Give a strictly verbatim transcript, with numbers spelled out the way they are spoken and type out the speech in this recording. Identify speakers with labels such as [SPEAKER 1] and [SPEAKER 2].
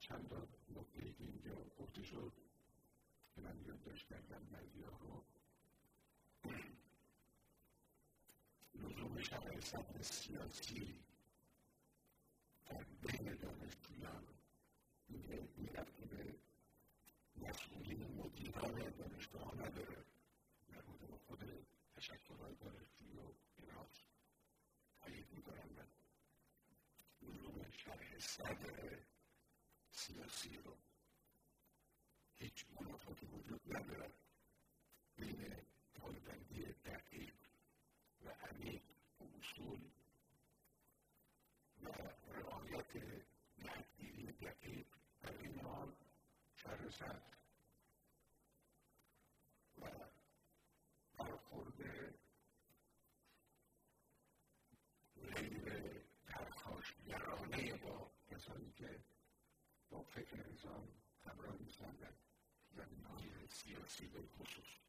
[SPEAKER 1] چند تا نکته‌ای که اینجا گفته شد که من یادداشت کردم بعضی‌ها رو. لزوم شرح سطح سیاسی در بین دانشجویان میگه میرفت که به مسئولین مدیران دانشگاه نداره، مربوط به خود تشکل‌های دانشجویی و ایناست تایید میکنم. من لزوم شرح صدر سیاسی رو هیچ منافاتی وجود ندارد بین طالب‌بندی دقیق و عمیق و اصول و رعایت نهادگیری دقیق در این حال شرح صدر و برخورد غیر پرخاشگرانه با کسانی که با فکر انسان همراه نیستند در زمینه‌های سیاسی به خصوص.